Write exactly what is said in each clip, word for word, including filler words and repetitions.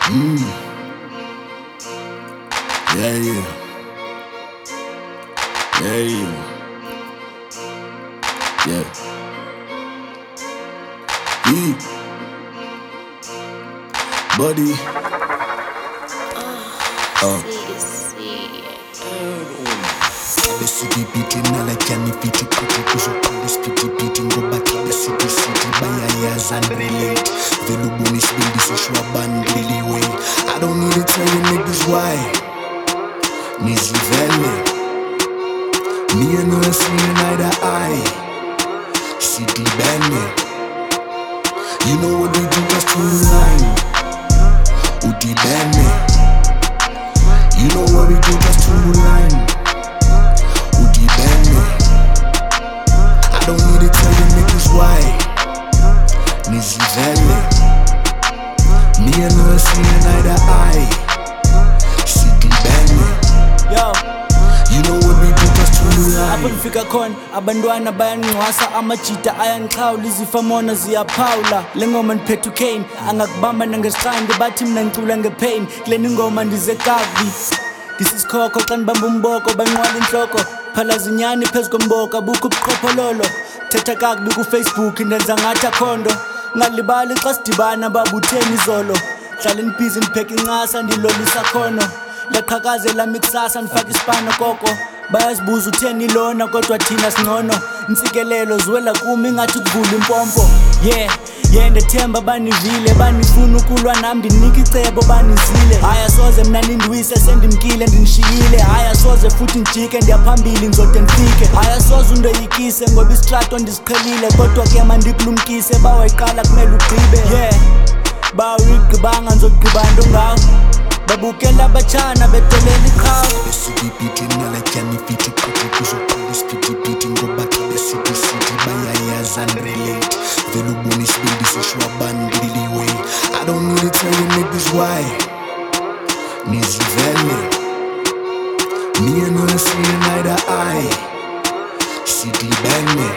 Mm. Yeah, yeah. Yeah, yeah. Yeah. Yeah. Buddy. Uh. Besudi beating nala jani fiti kuti kuzo police piti beating go back to the city city bayayaz and relate velubuni spindi so shwa bandili way. I don't need to tell you niggas why. Nizivele me and her seeing eye to eye. City banging. You know what we do just to line. Udi banging. You know what we do just to line. Udi banging. I don't need to tell you niggas why. Nizivele me and her seeing eye to eye. City banging. Yo, you know what we do just to line. abafika khona abantwana bayanqwasa amajita ayanqhawula izifamona ziyaphawula le ngoma ndiphethe uCain angakubamba nangesiqandi bathi mina ngicula ngepain kule ngoma ndize kavi ndisisikhokho xa ndibamba umboko banqwala inhloko phala zinyani phezu komboka bukho ubuqhophololo thetha kakubi kuFacebook ndenza ngathi akhondo ngalibali xa sidibana babutheni izolo hlala ndibhizi ndipheka incasa ndilolisa khono laqhakazela mikusasa ndifaka isipano koko bayazibuza utheni lona kodwa thina singcono intsikelelo ziwela kumi ingathi kuvula impompo yeah yeah ndethemba banivile banifuna ukulwa nami ndinika icebo banizile haya soze mna nindiwise sendimkile ndinishiyile haya soze futhi njike ndiyaphambili ngizode ndifike haya soze undoyikise ngoba isitrato ndisiqhelile kodwa ke mandikulumkise bawayiqala kumele ugqibe yeah bawuyigqibanga nzogqiba nto ngawo babukela batshana betolela iqhawe besudi beating nala jani fiti kuti kuzo police piti beating go back to the city city bayayaz and relate velubuni spindi so shwa bandili way. I don't need to tell you niggas why. Nizivele me and her seeing eye to eye. City banging.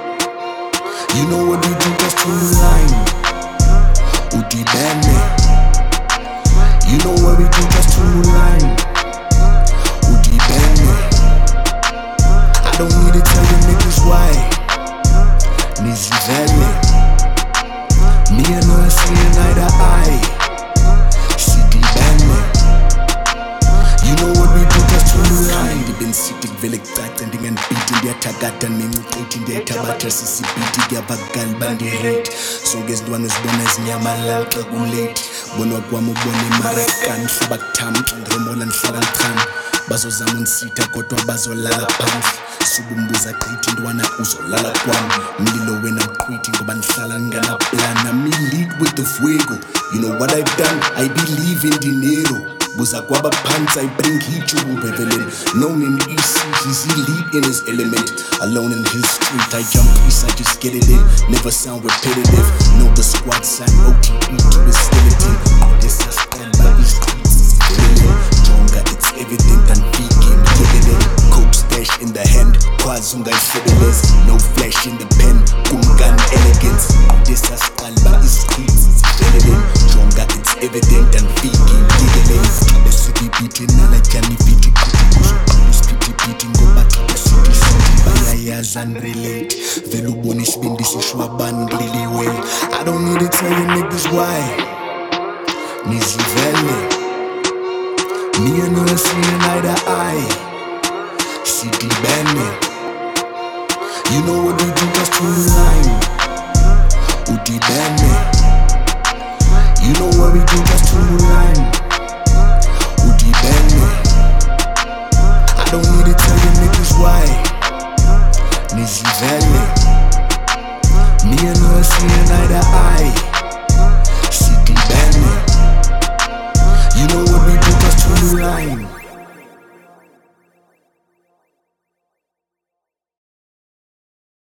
You know what we do just to line. Udi banging. You know what we do just to line. Udi banging. I don't need to tell you niggas why. Nizivele me and her seeing eye to eye. City banging. You know what we do just to line. Ndibin city vele kucaca ndinganibhiti ndiyathakatha nencuqithi ndiyayithabatha sisibhiti kuyabakali bandirate sonke izintwana zibona ezinyamalala xa kulate bona kwami ubona imarakani hlaba kuthami xa ndiromola ndihlala ndichani bazozama unisitha kodwa bazolala phansi subumbuza qithi ntwana uzolala kwami mlilo wena mqhwithi ngoba ndihlala nginganaplana me lead with the fuego. You know what I've done? I believe in dinero. Buza kwaba pants, I bring heat to Bevelin. Known in E C, he's elite in his element. Alone in his street, I jump east, I just get it in. Never sound repetitive. Know the squad sign, O T E to his skeleton. This is stand by his streets. Jonga, it's evident and vegan, living in. Coke stash in the hand, Kwazunga fiddlers. No flash in the pen, Kumgan elegance. This is stand by his streets. Jonga, it's evident and vegan, living. Besudi beating nala jani fiti kuti kuzo police piti beating go back to the city city bayayaz and relate velubuni spindi so shwa bandili way. I don't need to tell you niggas why. Nizivele me and her seeing eye to eye. City banging. You know what we do just to line.